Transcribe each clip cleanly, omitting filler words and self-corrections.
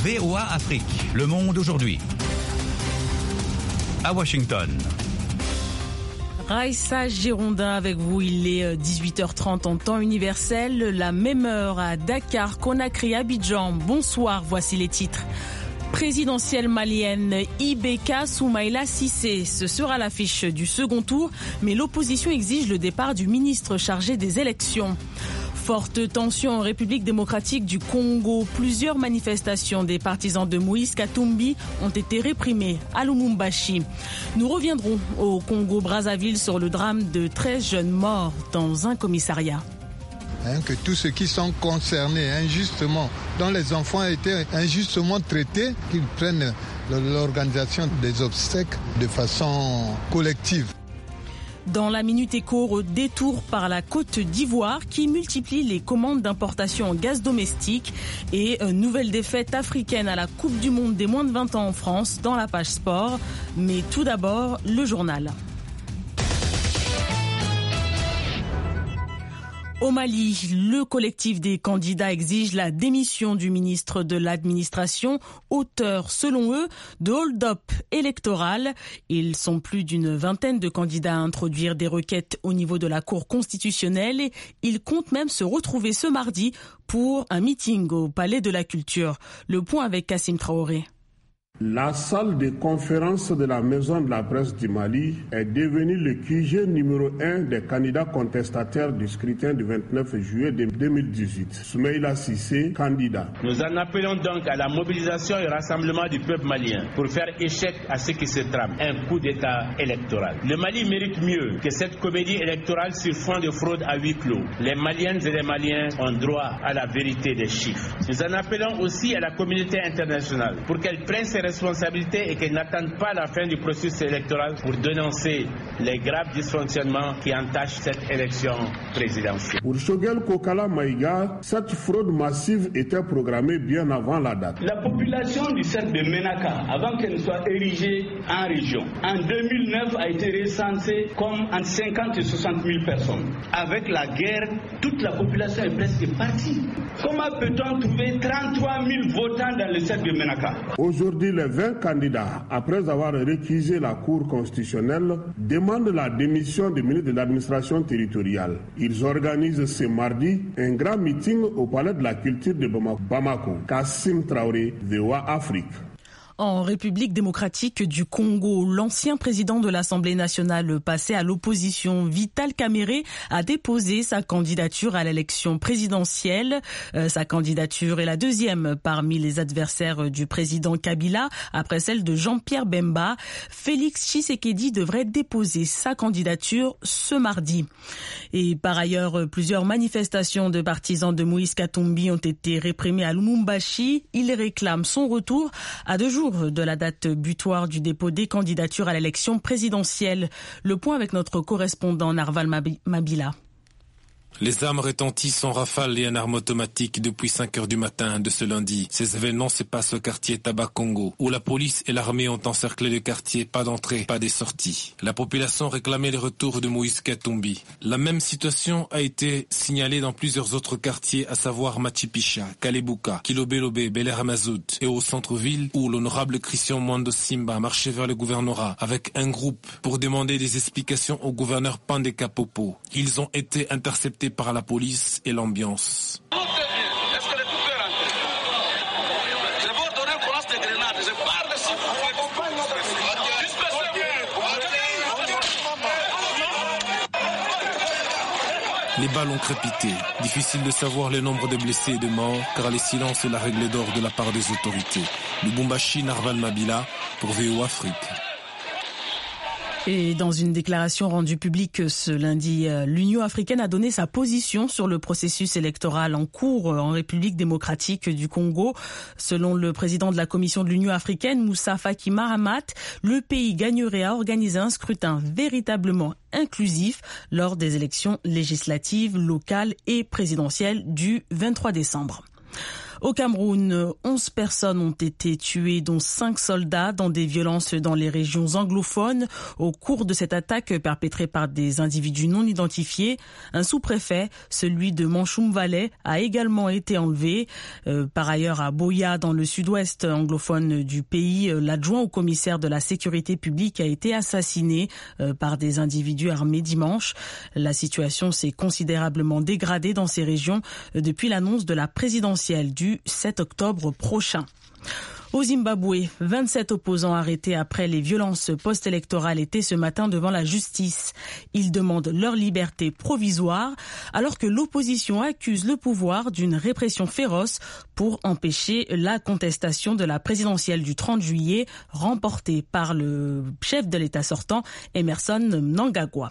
VOA Afrique, le monde aujourd'hui. À Washington. Raïssa Girondin avec vous, il est 18h30 en temps universel, la même heure à Dakar, Conakry, Abidjan. Bonsoir, voici les titres. Présidentielle malienne, Ibeka Soumaïla Cissé, ce sera l'affiche du second tour, mais l'opposition exige le départ du ministre chargé des élections. Forte tension en République démocratique du Congo. Plusieurs manifestations des partisans de Moïse Katumbi ont été réprimées à Lubumbashi. Nous reviendrons au Congo-Brazzaville sur le drame de 13 jeunes morts dans un commissariat. Que tous ceux qui sont concernés injustement, dont les enfants ont été injustement traités, qu'ils prennent l'organisation des obsèques de façon collective. Dans la Minute Éco, détour par la Côte d'Ivoire qui multiplie les commandes d'importation en gaz domestique et nouvelle défaite africaine à la Coupe du Monde des moins de 20 ans en France dans la page sport. Mais tout d'abord, le journal. Au Mali, le collectif des candidats exige la démission du ministre de l'administration, auteur, selon eux, de hold-up électoral. Ils sont plus d'une vingtaine de candidats à introduire des requêtes au niveau de la Cour constitutionnelle. Ils comptent même se retrouver ce mardi pour un meeting au Palais de la Culture. Le point avec Kassim Traoré. La salle de conférence de la Maison de la Presse du Mali est devenue le QG numéro 1 des candidats contestataires du scrutin du 29 juillet 2018. Soumaïla Cissé, candidat. Nous en appelons donc à la mobilisation et rassemblement du peuple malien pour faire échec à ce qui se trame, un coup d'État électoral. Le Mali mérite mieux que cette comédie électorale sur fond de fraude à huis clos. Les Maliennes et les Maliens ont droit à la vérité des chiffres. Nous en appelons aussi à la communauté internationale pour qu'elle prenne ses responsabilités et qu'elle n'attende pas la fin du processus électoral pour dénoncer les graves dysfonctionnements qui entachent cette élection présidentielle. Pour Shogel Kokala Maïga, cette fraude massive était programmée bien avant la date. La population du cercle de Menaka, avant qu'elle ne soit érigée en région, en 2009 a été recensée comme entre 50 et 60 000 personnes. Avec la guerre, toute la population est presque partie. Comment peut-on trouver 33 000 votants dans le cercle de Menaka? Aujourd'hui, les 20 candidats, après avoir récusé la Cour constitutionnelle, demandent la démission du ministre de l'administration territoriale. Ils organisent ce mardi un grand meeting au Palais de la Culture de Bamako. Kassim Traoré, VOA Afrique. En République démocratique du Congo, l'ancien président de l'Assemblée nationale passé à l'opposition, Vital Kamerhe, a déposé sa candidature à l'élection présidentielle. Sa candidature est la deuxième parmi les adversaires du président Kabila, après celle de Jean-Pierre Bemba. Félix Tshisekedi devrait déposer sa candidature ce mardi. Et par ailleurs, plusieurs manifestations de partisans de Moïse Katumbi ont été réprimées à Lubumbashi. Ils réclament son retour à 2 jours de la date butoir du dépôt des candidatures à l'élection présidentielle. Le point avec notre correspondant Narval Mabila. Les armes retentissent en rafale et en armes automatiques depuis 5 heures du matin de ce lundi. Ces événements se passent au quartier Tabakongo, où la police et l'armée ont encerclé le quartier, pas d'entrée, pas de sortie. La population réclamait le retour de Moïse Katumbi. La même situation a été signalée dans plusieurs autres quartiers, à savoir Machipicha, Kalebuka, Kilobelobe, Bel Air Mazout et au centre-ville, où l'honorable Christian Mwando Simba marchait vers le gouvernorat avec un groupe pour demander des explications au gouverneur Pandeka Popo. Ils ont été interceptés par la police et l'ambiance. Les balles ont crépité. Difficile de savoir le nombre de blessés et de morts, car le silence est la règle d'or de la part des autorités. Lubumbashi, Narval Mabila, pour VOA Afrique. Et dans une déclaration rendue publique ce lundi, l'Union africaine a donné sa position sur le processus électoral en cours en République démocratique du Congo. Selon le président de la Commission de l'Union africaine, Moussa Faki Mahamat, le pays gagnerait à organiser un scrutin véritablement inclusif lors des élections législatives, locales et présidentielles du 23 décembre. Au Cameroun, 11 personnes ont été tuées, dont 5 soldats, dans des violences dans les régions anglophones au cours de cette attaque perpétrée par des individus non identifiés. Un sous-préfet, celui de Manchoum Valley, a également été enlevé. Par ailleurs, à Boya, dans le sud-ouest anglophone du pays, l'adjoint au commissaire de la sécurité publique a été assassiné par des individus armés dimanche. La situation s'est considérablement dégradée dans ces régions depuis l'annonce de la présidentielle du 7 octobre prochain. Au Zimbabwe, 27 opposants arrêtés après les violences post-électorales étaient ce matin devant la justice. Ils demandent leur liberté provisoire alors que l'opposition accuse le pouvoir d'une répression féroce pour empêcher la contestation de la présidentielle du 30 juillet remportée par le chef de l'État sortant, Emmerson Mnangagwa.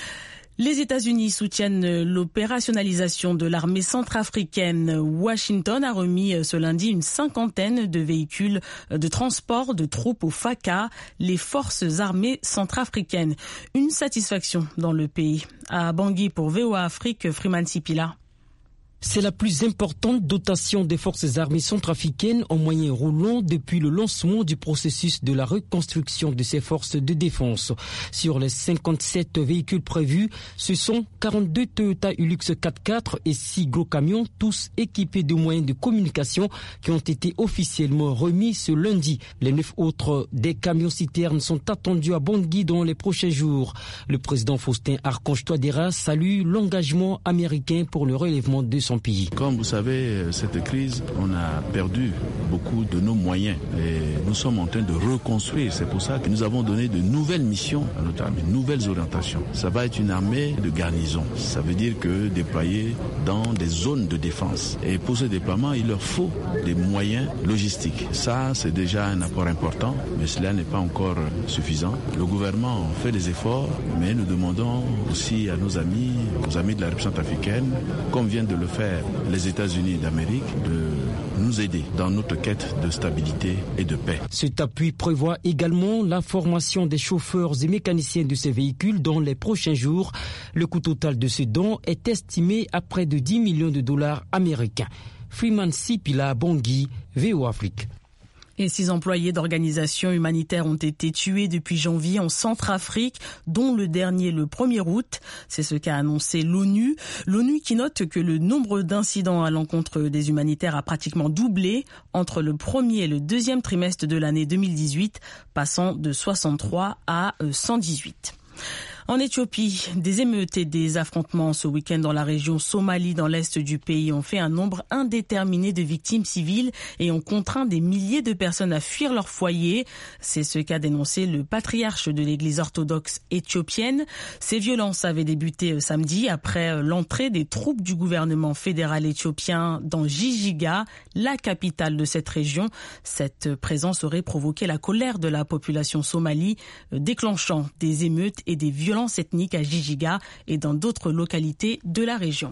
Les États-Unis soutiennent l'opérationnalisation de l'armée centrafricaine. Washington a remis ce lundi une 50aine de véhicules de transport de troupes au FACA, les forces armées centrafricaines. Une satisfaction dans le pays. À Bangui pour VOA Afrique, Freeman Sipila. C'est la plus importante dotation des forces armées centrafricaines en moyen roulant depuis le lancement du processus de la reconstruction de ces forces de défense. Sur les 57 véhicules prévus, ce sont 42 Toyota Hilux 4x4 et 6 gros camions, tous équipés de moyens de communication qui ont été officiellement remis ce lundi. Les 9 autres des camions-citernes sont attendus à Bangui dans les prochains jours. Le président Faustin Archange Touadéra salue l'engagement américain pour le relèvement de son pays. Comme vous savez, cette crise, on a perdu beaucoup de nos moyens et nous sommes en train de reconstruire. C'est pour ça que nous avons donné de nouvelles missions à notre armée, de nouvelles orientations. Ça va être une armée de garnison. Ça veut dire que déployée dans des zones de défense. Et pour ce déploiement, il leur faut des moyens logistiques. Ça, c'est déjà un apport important, mais cela n'est pas encore suffisant. Le gouvernement fait des efforts, mais nous demandons aussi à nos amis de la République centrafricaine, comme viennent de le faire les États-Unis d'Amérique, de nous aider dans notre quête de stabilité et de paix. Cet appui prévoit également la formation des chauffeurs et mécaniciens de ces véhicules dans les prochains jours. Le coût total de ce don est estimé à près de 10 millions de dollars américains. Freeman Sipila, Bangui, VOA Afrique. Et 6 employés d'organisations humanitaires ont été tués depuis janvier en Centrafrique, dont le dernier le 1er août. C'est ce qu'a annoncé l'ONU. L'ONU qui note que le nombre d'incidents à l'encontre des humanitaires a pratiquement doublé entre le premier et le deuxième trimestre de l'année 2018, passant de 63 à 118. En Éthiopie, des émeutes et des affrontements ce week-end dans la région Somalie, dans l'est du pays, ont fait un nombre indéterminé de victimes civiles et ont contraint des milliers de personnes à fuir leur foyer. C'est ce qu'a dénoncé le patriarche de l'église orthodoxe éthiopienne. Ces violences avaient débuté samedi après l'entrée des troupes du gouvernement fédéral éthiopien dans Jijiga, la capitale de cette région. Cette présence aurait provoqué la colère de la population somalie, déclenchant des émeutes et des violences ethniques à Jijiga et dans d'autres localités de la région.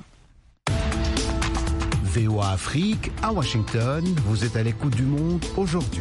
VOA Afrique, à Washington, vous êtes à l'écoute du monde aujourd'hui.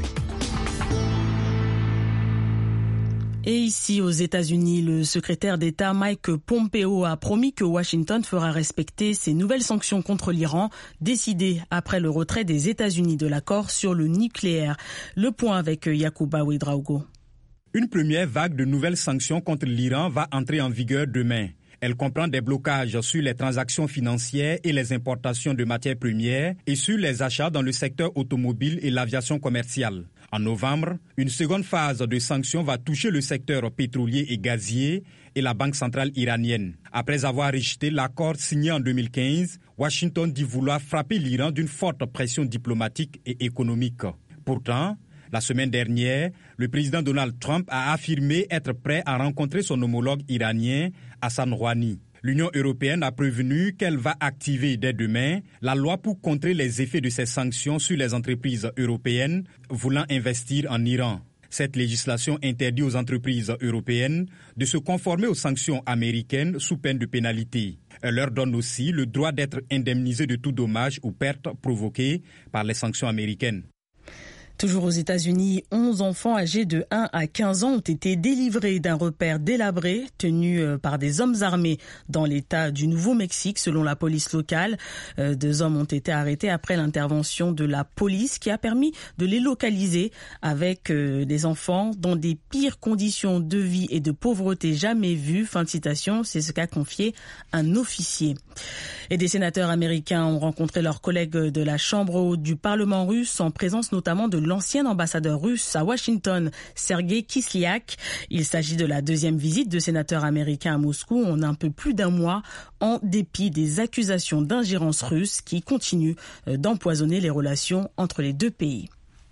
Et ici, aux États-Unis, le secrétaire d'État Mike Pompeo a promis que Washington fera respecter ses nouvelles sanctions contre l'Iran, décidées après le retrait des États-Unis de l'accord sur le nucléaire. Le point avec Yacouba Ouedraogo. Une première vague de nouvelles sanctions contre l'Iran va entrer en vigueur demain. Elle comprend des blocages sur les transactions financières et les importations de matières premières et sur les achats dans le secteur automobile et l'aviation commerciale. En novembre, une seconde phase de sanctions va toucher le secteur pétrolier et gazier et la Banque centrale iranienne. Après avoir rejeté l'accord signé en 2015, Washington dit vouloir frapper l'Iran d'une forte pression diplomatique et économique. Pourtant, la semaine dernière, le président Donald Trump a affirmé être prêt à rencontrer son homologue iranien, Hassan Rouhani. L'Union européenne a prévenu qu'elle va activer dès demain la loi pour contrer les effets de ces sanctions sur les entreprises européennes voulant investir en Iran. Cette législation interdit aux entreprises européennes de se conformer aux sanctions américaines sous peine de pénalité. Elle leur donne aussi le droit d'être indemnisées de tout dommage ou perte provoquée par les sanctions américaines. Toujours aux États-Unis, 11 enfants âgés de 1 à 15 ans ont été délivrés d'un repère délabré tenu par des hommes armés dans l'État du Nouveau-Mexique, selon la police locale. 2 hommes ont été arrêtés après l'intervention de la police qui a permis de les localiser avec des enfants dans des pires conditions de vie et de pauvreté jamais vues. Fin de citation, c'est ce qu'a confié un officier. Et des sénateurs américains ont rencontré leurs collègues de la Chambre haute du Parlement russe en présence notamment de l'ancien ambassadeur russe à Washington, Sergei Kislyak. Il s'agit de la 2e visite de sénateurs américains à Moscou en un peu plus d'1 mois, en dépit des accusations d'ingérence russe qui continuent d'empoisonner les relations entre les 2 pays.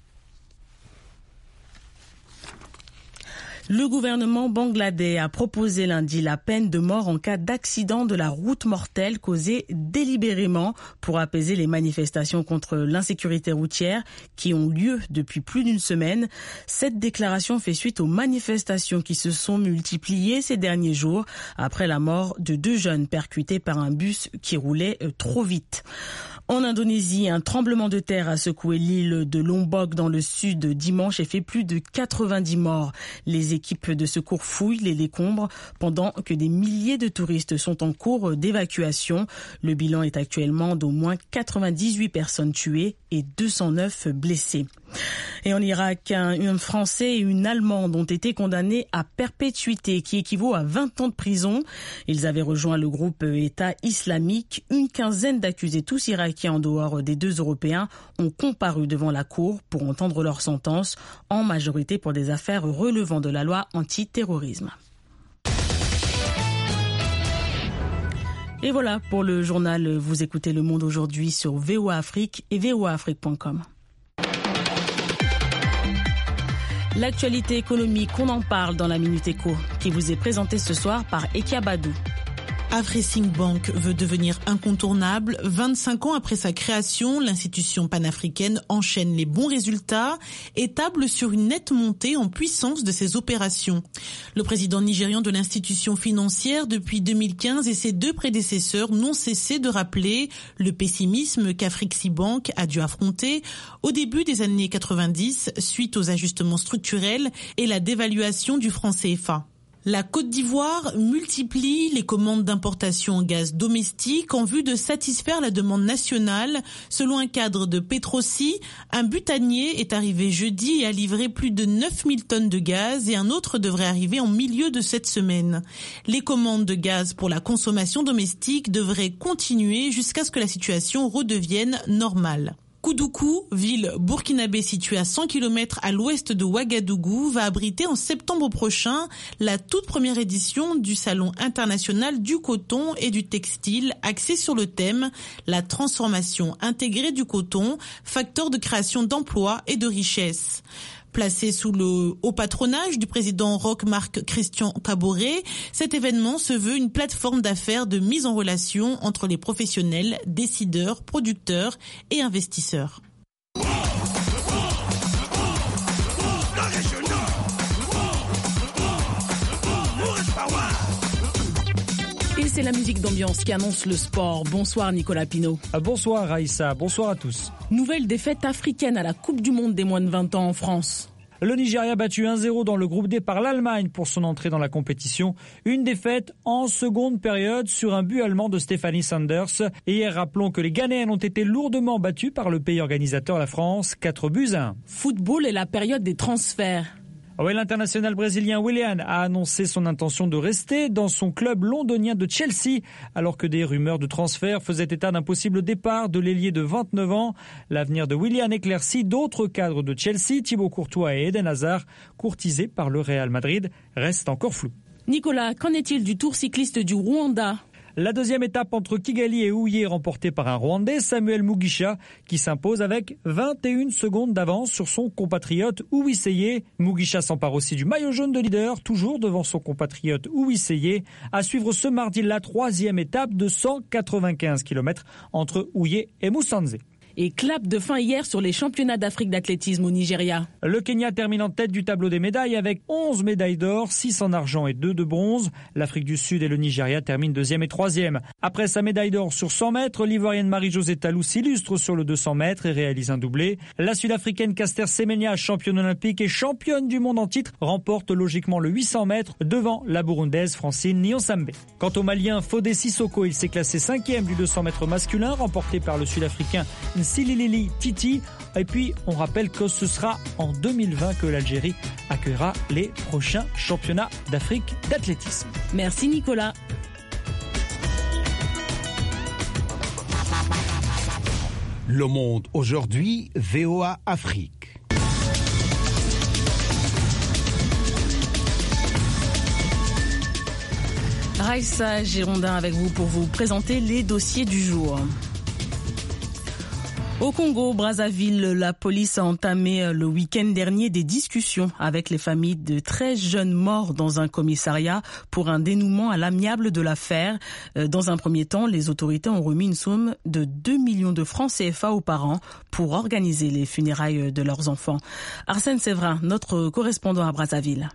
Le gouvernement bangladais a proposé lundi la peine de mort en cas d'accident de la route mortel causé délibérément pour apaiser les manifestations contre l'insécurité routière qui ont lieu depuis plus d'1 semaine. Cette déclaration fait suite aux manifestations qui se sont multipliées ces derniers jours après la mort de 2 jeunes percutés par un bus qui roulait trop vite. En Indonésie, un tremblement de terre a secoué l'île de Lombok dans le sud dimanche et fait plus de 90 morts. Les équipes de secours fouillent les décombres pendant que des milliers de touristes sont en cours d'évacuation. Le bilan est actuellement d'au moins 98 personnes tuées et 209 blessées. Et en Irak, un Français et une Allemande ont été condamnés à perpétuité, qui équivaut à 20 ans de prison. Ils avaient rejoint le groupe État islamique. Une quinzaine d'accusés, tous irakiens en dehors des 2 Européens, ont comparu devant la cour pour entendre leur sentence, en majorité pour des affaires relevant de la loi antiterrorisme. Et voilà pour le journal. Vous écoutez Le Monde aujourd'hui sur VOA Afrique et voaafrique.com. L'actualité économique, on en parle dans la Minute Éco, qui vous est présentée ce soir par Ekia Badou. Afreximbank veut devenir incontournable. 25 ans après sa création, l'institution panafricaine enchaîne les bons résultats et table sur une nette montée en puissance de ses opérations. Le président nigérian de l'institution financière depuis 2015 et ses 2 prédécesseurs n'ont cessé de rappeler le pessimisme qu'Afreximbank a dû affronter au début des années 90 suite aux ajustements structurels et la dévaluation du franc CFA. La Côte d'Ivoire multiplie les commandes d'importation en gaz domestique en vue de satisfaire la demande nationale. Selon un cadre de Petrosi, un butanier est arrivé jeudi et a livré plus de 9000 tonnes de gaz et un autre devrait arriver en milieu de cette semaine. Les commandes de gaz pour la consommation domestique devraient continuer jusqu'à ce que la situation redevienne normale. Koudougou, ville burkinabé située à 100 km à l'ouest de Ouagadougou, va abriter en septembre prochain la toute première édition du Salon international du coton et du textile axé sur le thème « La transformation intégrée du coton, facteur de création d'emplois et de richesse ». Placé sous le haut patronage du président Roch-Marc Christian Kaboré, cet événement se veut une plateforme d'affaires de mise en relation entre les professionnels, décideurs, producteurs et investisseurs. Et c'est la musique d'ambiance qui annonce le sport. Bonsoir Nicolas Pinault. Bonsoir Raïssa, bonsoir à tous. Nouvelle défaite africaine à la Coupe du Monde des moins de 20 ans en France. Le Nigeria battu 1-0 dans le groupe D par l'Allemagne pour son entrée dans la compétition. Une défaite en seconde période sur un but allemand de Stephanie Sanders. Et hier, rappelons que les Ghanéens ont été lourdement battus par le pays organisateur, la France, 4-1. Football et la période des transferts. Oui, l'international brésilien Willian a annoncé son intention de rester dans son club londonien de Chelsea, alors que des rumeurs de transfert faisaient état d'un possible départ de l'ailier de 29 ans. L'avenir de Willian éclairci, d'autres cadres de Chelsea, Thibaut Courtois et Eden Hazard, courtisés par le Real Madrid, restent encore flous. Nicolas, qu'en est-il du Tour cycliste du Rwanda ? La deuxième étape entre Kigali et Huye remportée par un Rwandais, Samuel Mugisha, qui s'impose avec 21 secondes d'avance sur son compatriote Uwiseye. Mugisha s'empare aussi du maillot jaune de leader, toujours devant son compatriote Uwiseye. À suivre ce mardi la troisième étape de 195 km entre Huye et Musanze. Et clap de fin hier sur les championnats d'Afrique d'athlétisme au Nigeria. Le Kenya termine en tête du tableau des médailles avec 11 médailles d'or, 6 en argent et 2 de bronze. L'Afrique du Sud et le Nigeria terminent 2e et 3e. Après sa médaille d'or sur 100 mètres, l'Ivoirienne Marie-Josée Talou s'illustre sur le 200 mètres et réalise un doublé. La Sud-Africaine Caster Semenya, championne olympique et championne du monde en titre, remporte logiquement le 800 mètres devant la Burundaise Francine Niyonsambe. Quant au Malien Fodé Sissoko, il s'est classé 5e du 200 mètres masculin, remporté par le Sud-Africain Nsililili Titi. Et puis, on rappelle que ce sera en 2020 que l'Algérie accueillera les prochains championnats d'Afrique d'athlétisme. Merci Nicolas. Le Monde aujourd'hui, VOA Afrique. Raïssa Girondin avec vous pour vous présenter les dossiers du jour. Au Congo, Brazzaville, la police a entamé le week-end dernier des discussions avec les familles de 13 jeunes morts dans un commissariat pour un dénouement à l'amiable de l'affaire. Dans un premier temps, les autorités ont remis une somme de 2 millions de francs CFA aux parents pour organiser les funérailles de leurs enfants. Arsène Séverin, notre correspondant à Brazzaville.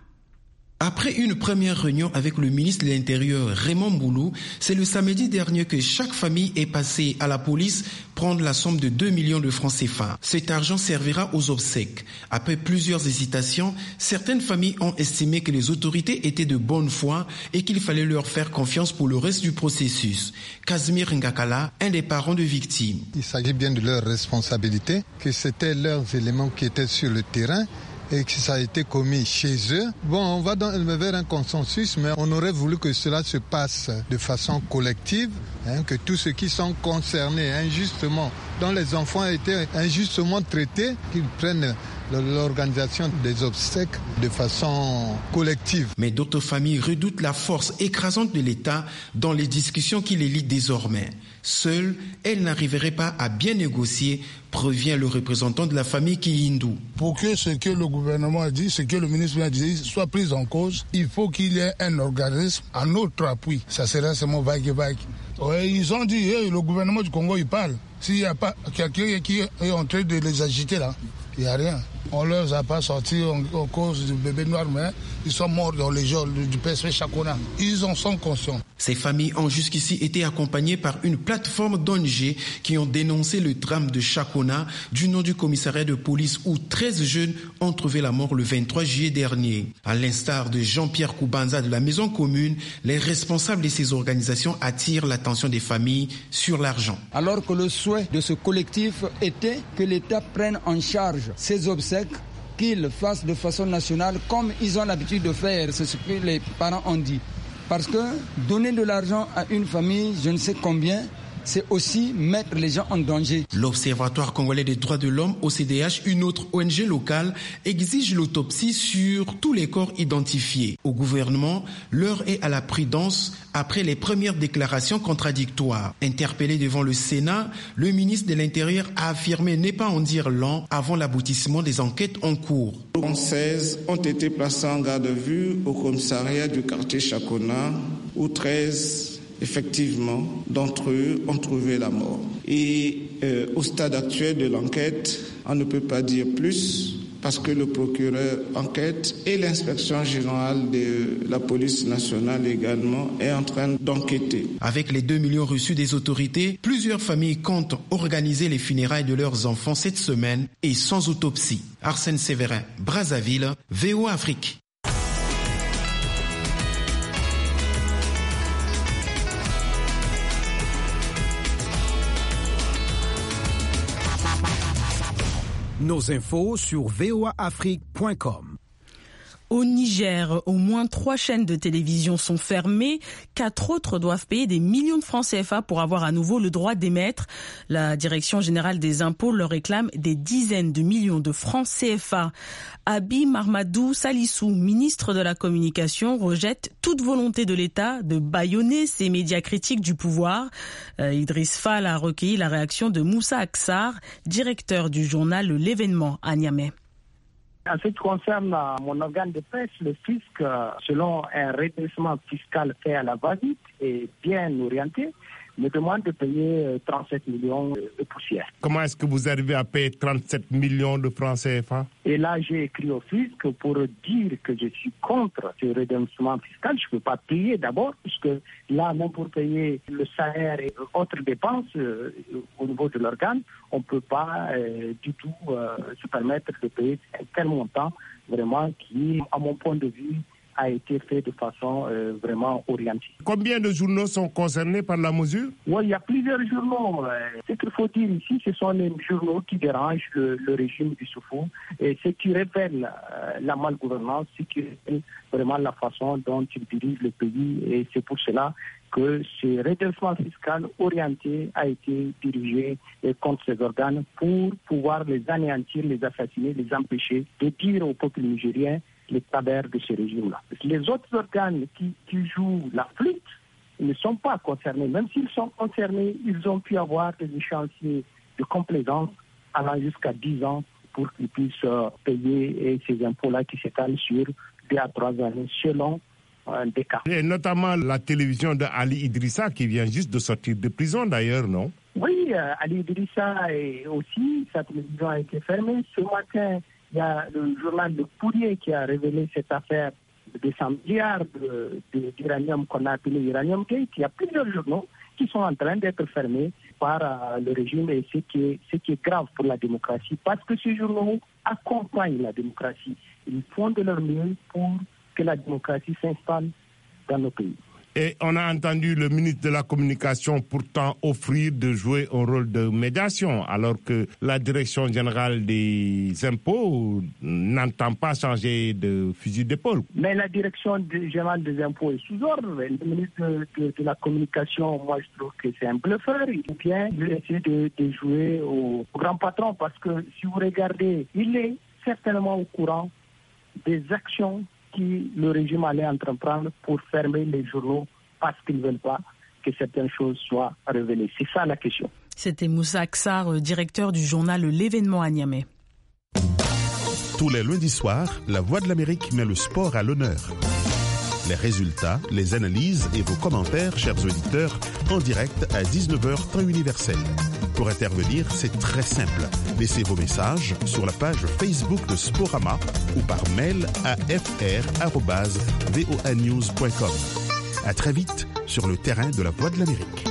Après une première réunion avec le ministre de l'Intérieur Raymond Boulou, c'est le samedi dernier que chaque famille est passée à la police prendre la somme de 2 millions de francs CFA. Cet argent servira aux obsèques. Après plusieurs hésitations, certaines familles ont estimé que les autorités étaient de bonne foi et qu'il fallait leur faire confiance pour le reste du processus. Casimir Ngakala, un des parents de victimes. Il s'agit bien de leur responsabilité, que c'était leurs éléments qui étaient sur le terrain et que ça a été commis chez eux. Bon, on va vers un consensus, mais on aurait voulu que cela se passe de façon collective, que tous ceux qui sont concernés injustement, dont les enfants étaient injustement traités, qu'ils prennent l'organisation des obsèques de façon collective. Mais d'autres familles redoutent la force écrasante de l'État dans les discussions qui les lient désormais. Seule, elle n'arriverait pas à bien négocier, prévient le représentant de la famille Kihindou. Pour que ce que le gouvernement a dit, ce que le ministre a dit, soit pris en cause, il faut qu'il y ait un organisme à notre appui. Ça serait seulement vague. Ouais, ils ont dit, le gouvernement du Congo, il parle. S'il n'y a pas quelqu'un qui est en train de les agiter là, il n'y a rien. On ne leur a pas sorti en cause du bébé noir, mais ils sont morts dans les jours du PSP Chakona. Ils en sont conscients. Ces familles ont jusqu'ici été accompagnées par une plateforme d'ONG qui ont dénoncé le drame de Chakona du nom du commissariat de police où 13 jeunes ont trouvé la mort le 23 juillet dernier. À l'instar de Jean-Pierre Koubanza de la Maison Commune, les responsables de ces organisations attirent l'attention des familles sur l'argent. Alors que le souhait de ce collectif était que l'État prenne en charge ces obsèques, qu'ils fassent de façon nationale comme ils ont l'habitude de faire, c'est ce que les parents ont dit. Parce que donner de l'argent à une famille, je ne sais combien, c'est aussi mettre les gens en danger. L'Observatoire congolais des droits de l'homme, OCDH, une autre ONG locale, exige l'autopsie sur tous les corps identifiés. Au gouvernement, l'heure est à la prudence après les premières déclarations contradictoires. Interpellé devant le Sénat, le ministre de l'Intérieur a affirmé ne pas en dire long avant l'aboutissement des enquêtes en cours. 16 ont été placés en garde à vue au commissariat du quartier Chakona, où 13 effectivement, d'entre eux ont trouvé la mort. Et au stade actuel de l'enquête, on ne peut pas dire plus parce que le procureur enquête et l'inspection générale de la police nationale également est en train d'enquêter. Avec les 2 millions reçus des autorités, plusieurs familles comptent organiser les funérailles de leurs enfants cette semaine et sans autopsie. Arsène Séverin, Brazzaville, VOA Afrique. Nos infos sur voaafrique.com. Au Niger, au moins 3 chaînes de télévision sont fermées. 4 autres doivent payer des millions de francs CFA pour avoir à nouveau le droit d'émettre. La Direction générale des impôts leur réclame des dizaines de millions de francs CFA. Abi Marmadou Salissou, ministre de la Communication, rejette toute volonté de l'État de bâillonner ces médias critiques du pouvoir. Idriss Fall a recueilli la réaction de Moussa Aksar, directeur du journal L'Événement à Niamey. En ce qui concerne mon organe de presse, le fisc, selon un redressement fiscal fait à la va-vite, est bien orienté. me demande de payer 37 millions de poussières. Comment est-ce que vous arrivez à payer 37 millions de francs CFA? Et là, j'ai écrit au fisc pour dire que je suis contre ce redressement fiscal. Je ne peux pas payer d'abord, puisque là, même pour payer le salaire et autres dépenses au niveau de l'organe, on ne peut pas du tout se permettre de payer un tel montant, vraiment, qui, à mon point de vue, a été fait de façon vraiment orientée. Combien de journaux sont concernés par la mesure? Oui, il y a plusieurs journaux. Ce qu'il faut dire ici, ce sont les journaux qui dérangent le régime d'Issoufou et ce qui révèle la malgouvernance, ce qui révèle vraiment la façon dont il dirige le pays. Et c'est pour cela que ce redressement fiscal orienté a été dirigé contre ces organes pour pouvoir les anéantir, les assassiner, les empêcher de dire au peuple nigérien les travers de ce régime-là. Les autres organes qui jouent la flûte ne sont pas concernés. Même s'ils sont concernés, ils ont pu avoir des échéanciers de complaisance allant jusqu'à 10 ans pour qu'ils puissent payer ces impôts-là qui s'étalent sur 2 à 3 années selon des cas. Et notamment la télévision de Ali Idrissa qui vient juste de sortir de prison d'ailleurs, non? Oui, Ali Idrissa aussi, sa télévision a été fermée. Ce matin, il y a le journal Le Courrier qui a révélé cette affaire de 100 milliards d'uranium qu'on a appelé Uranium Gate. Il y a plusieurs journaux qui sont en train d'être fermés par le régime et ce qui est grave pour la démocratie parce que ces journaux accompagnent la démocratie. Ils font de leur mieux pour que la démocratie s'installe dans nos pays. Et on a entendu le ministre de la Communication pourtant offrir de jouer un rôle de médiation, alors que la Direction générale des impôts n'entend pas changer de fusil d'épaule. Mais la Direction générale des impôts est sous ordre. Le ministre de la Communication, moi je trouve que c'est un bluffeur. Il vient essayer de jouer au grand patron, parce que si vous regardez, il est certainement au courant des actions qui le régime allait entreprendre pour fermer les journaux parce qu'ils ne veulent pas que certaines choses soient révélées. C'est ça la question. C'était Moussa Aksar, directeur du journal L'événement à Niamey. Tous les lundis soirs, La Voix de l'Amérique met le sport à l'honneur. Les résultats, les analyses et vos commentaires, chers auditeurs, en direct à 19h temps universel. Pour intervenir, c'est très simple. Laissez vos messages sur la page Facebook de Sporama ou par mail à fr@voanews.com. À très vite sur le terrain de La Voix de l'Amérique.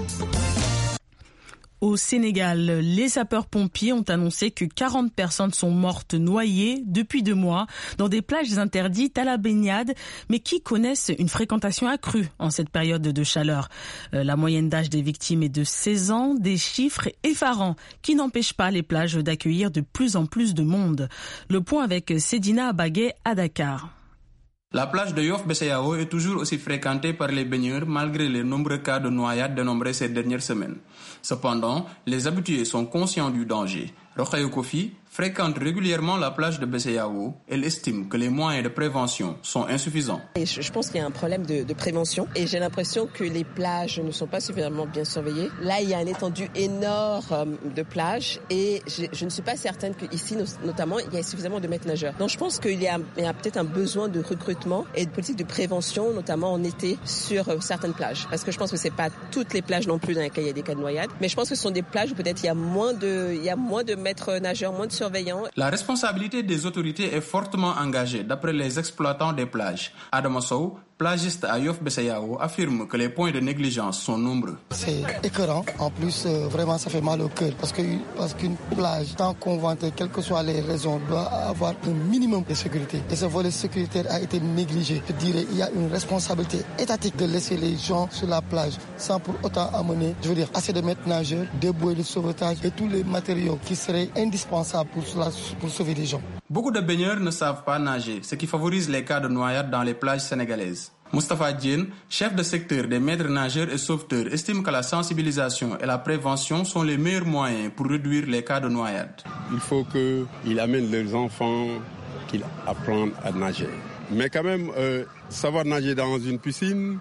Au Sénégal, les sapeurs-pompiers ont annoncé que 40 personnes sont mortes noyées depuis 2 mois dans des plages interdites à la baignade, mais qui connaissent une fréquentation accrue en cette période de chaleur. La moyenne d'âge des victimes est de 16 ans, des chiffres effarants qui n'empêchent pas les plages d'accueillir de plus en plus de monde. Le point avec Sedina Abagué à Dakar. La plage de Yoff Besseyao est toujours aussi fréquentée par les baigneurs malgré les nombreux cas de noyade dénombrés ces dernières semaines. Cependant, les habitués sont conscients du danger. Rokhaya Kofi fréquente régulièrement la plage de Besseyao. Elle estime que les moyens de prévention sont insuffisants. Et je pense qu'il y a un problème de prévention et j'ai l'impression que les plages ne sont pas suffisamment bien surveillées. Là, il y a une étendue énorme de plages et je ne suis pas certaine qu'ici, notamment, il y a suffisamment de maîtres nageurs. Donc je pense qu'il y a peut-être un besoin de recrutement et de politique de prévention, notamment en été, sur certaines plages. Parce que je pense que c'est pas toutes les plages non plus dans lesquelles il y a des cas de noyade, mais je pense que ce sont des plages où peut-être il y a moins de maîtres nageurs, moins de surveillants. La responsabilité des autorités est fortement engagée d'après les exploitants des plages. Adama Sow, plagiste à Yoff Besseyao, affirme que les points de négligence sont nombreux. C'est écœurant. En plus, vraiment, ça fait mal au cœur parce qu'une plage, tant qu'on vante, quelles que soient les raisons, doit avoir un minimum de sécurité. Et ce volet sécuritaire a été négligé. Je dirais, il y a une responsabilité étatique de laisser les gens sur la plage sans pour autant amener, assez de maîtres nageurs, des bouées de sauvetage et tous les matériaux qui seraient indispensables pour sauver les gens. Beaucoup de baigneurs ne savent pas nager, ce qui favorise les cas de noyade dans les plages sénégalaises. Moustapha Djen, chef de secteur des maîtres nageurs et sauveteurs, estime que la sensibilisation et la prévention sont les meilleurs moyens pour réduire les cas de noyade. Il faut qu'ils amènent leurs enfants, qu'ils apprennent à nager. Mais quand même, savoir nager dans une piscine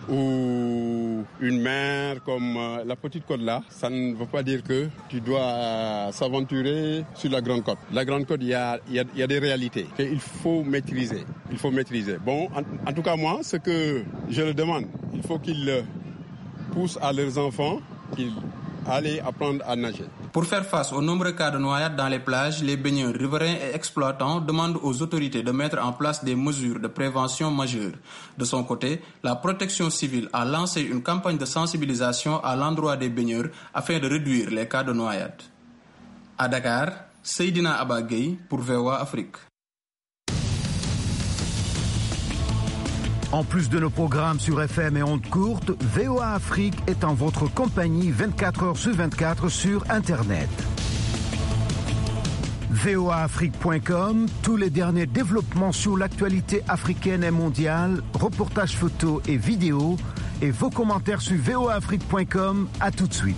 ou une mer comme la Petite Côte là, ça ne veut pas dire que tu dois s'aventurer sur la Grande Côte. La Grande Côte, il y a des réalités qu'il faut maîtriser. Bon, en tout cas moi, ce que je leur demande, il faut qu'ils poussent à leurs enfants qu'ils allaient apprendre à nager. Pour faire face aux nombreux cas de noyades dans les plages, les baigneurs, riverains et exploitants demandent aux autorités de mettre en place des mesures de prévention majeures. De son côté, la protection civile a lancé une campagne de sensibilisation à l'endroit des baigneurs afin de réduire les cas de noyade. À Dakar, Seydina Abba Gueye pour VOA Afrique. En plus de nos programmes sur FM et ondes courtes, VOA Afrique est en votre compagnie 24 heures sur 24 sur Internet. voaafrique.com, tous les derniers développements sur l'actualité africaine et mondiale, reportages photos et vidéos, et vos commentaires sur voaafrique.com. À tout de suite.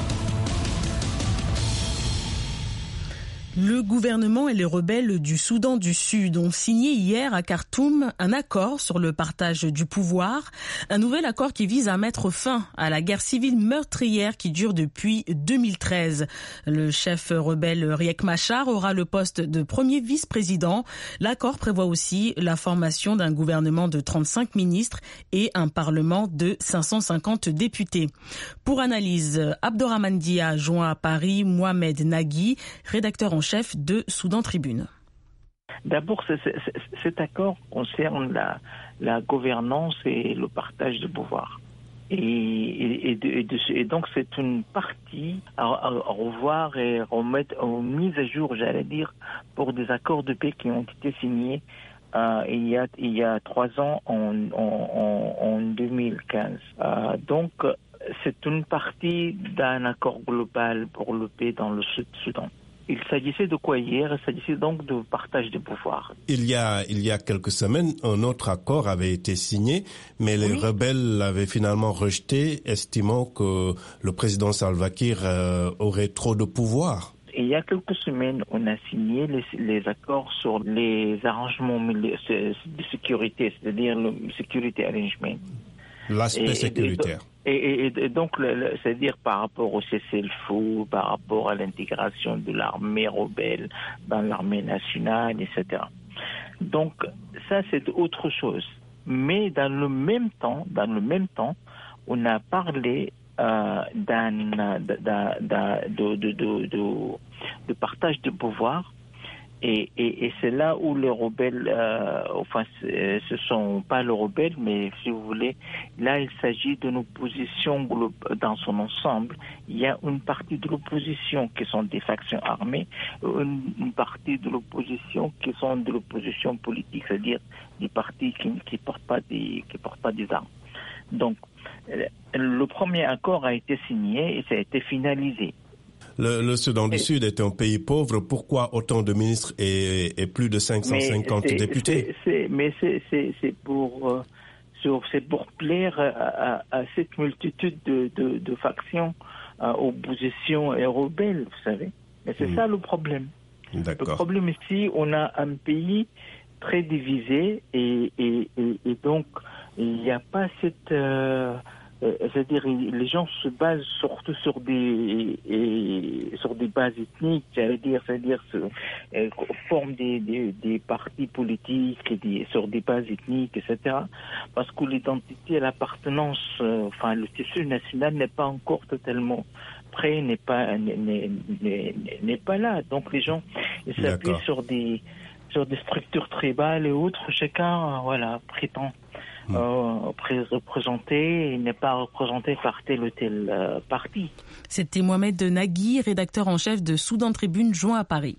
Le gouvernement et les rebelles du Soudan du Sud ont signé hier à Khartoum un accord sur le partage du pouvoir, un nouvel accord qui vise à mettre fin à la guerre civile meurtrière qui dure depuis 2013. Le chef rebelle Riek Machar aura le poste de premier vice-président. L'accord prévoit aussi la formation d'un gouvernement de 35 ministres et un parlement de 550 députés. Pour analyse, Abdorrahmane Dia joint à Paris Mohamed Nagui, rédacteur en chef de Soudan Tribune. D'abord, cet accord concerne la gouvernance et le partage de pouvoir. Et donc, c'est une partie à revoir et remettre en mise à jour, j'allais dire, pour des accords de paix qui ont été signés il y a 3 ans, en 2015. Donc, c'est une partie d'un accord global pour le paix dans le Sud-Soudan. Il s'agissait de quoi hier? Il s'agissait donc de partage de pouvoir. Il y a quelques semaines, un autre accord avait été signé, mais les rebelles l'avaient finalement rejeté, estimant que le président Salva Kiir aurait trop de pouvoir. Il y a quelques semaines, on a signé les accords sur les arrangements de sécurité, c'est-à-dire le security arrangement. L'aspect sécuritaire. Et donc, c'est-à-dire par rapport au cessez-le-feu, par rapport à l'intégration de l'armée rebelle dans l'armée nationale, etc. Donc, ça, c'est autre chose. Mais dans le même temps, on a parlé de partage de pouvoir. Et c'est là où les rebelles, ce sont pas les rebelles, mais si vous voulez, là il s'agit d'une opposition dans son ensemble. Il y a une partie de l'opposition qui sont des factions armées, une partie de l'opposition qui sont de l'opposition politique, c'est-à-dire des partis qui portent pas des armes. Donc, le premier accord a été signé et ça a été finalisé. Le Soudan du Sud est un pays pauvre. Pourquoi autant de ministres et plus de 550 députés? C'est pour plaire à cette multitude de factions, opposition et rebelles, vous savez. Mais c'est ça le problème. D'accord. Le problème ici, on a un pays très divisé et donc il n'y a pas cette... c'est-à-dire les gens se basent surtout sur des bases ethniques, c'est-à-dire forment des partis politiques sur des bases ethniques, etc. Parce que l'identité et l'appartenance, le tissu national n'est pas encore totalement prêt, n'est pas là. Donc les gens s'appuient sur des structures tribales et autres. Chacun prétend représenté et n'est pas représenté par tel ou tel parti. C'était Mohamed Nagui, rédacteur en chef de Soudan Tribune, joint à Paris.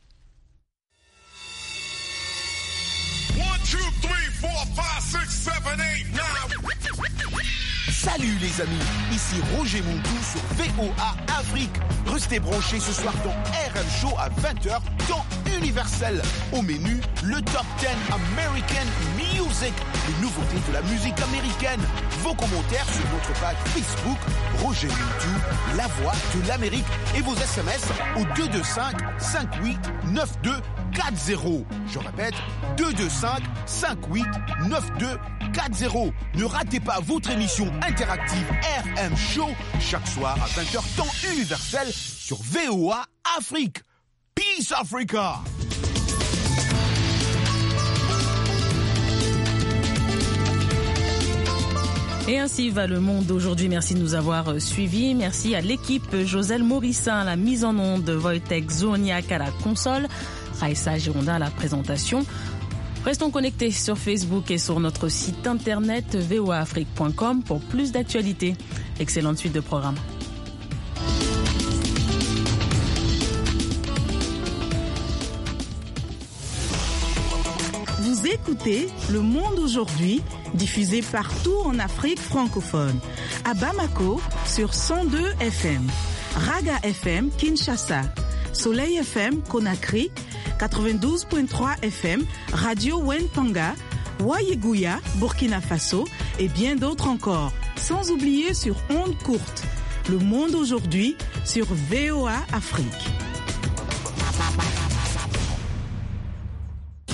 1, 2, 3, 4, 5, 6, 7, 8, 9. Salut les amis, ici Roger Mountou sur VOA Afrique. Restez branchés ce soir dans RM Show à 20h, temps universel. Au menu, le Top 10 American Music, les nouveautés de la musique américaine. Vos commentaires sur notre page Facebook, Roger Mountou, la voix de l'Amérique. Et vos SMS au 225 58 92 40. Je répète, 225 58 92 40. Ne ratez pas votre émission interactive RM Show chaque soir à 20h temps universel sur VOA Afrique. Peace Africa! Et ainsi va le monde d'aujourd'hui. Merci de nous avoir suivis. Merci à l'équipe Joselle Morissin à la mise en onde, Wojtek Zoniak à la console, Raissa Gironda à la présentation. Restons connectés sur Facebook et sur notre site internet voaafrique.com pour plus d'actualités. Excellente suite de programmes. Vous écoutez Le Monde aujourd'hui, diffusé partout en Afrique francophone. À Bamako, sur 102 FM. Raga FM, Kinshasa. Soleil FM, Conakry. 92.3 FM, Radio Wentanga. Wayeguya, Burkina Faso. Et bien d'autres encore. Sans oublier sur ondes courtes. Le Monde aujourd'hui, sur VOA Afrique.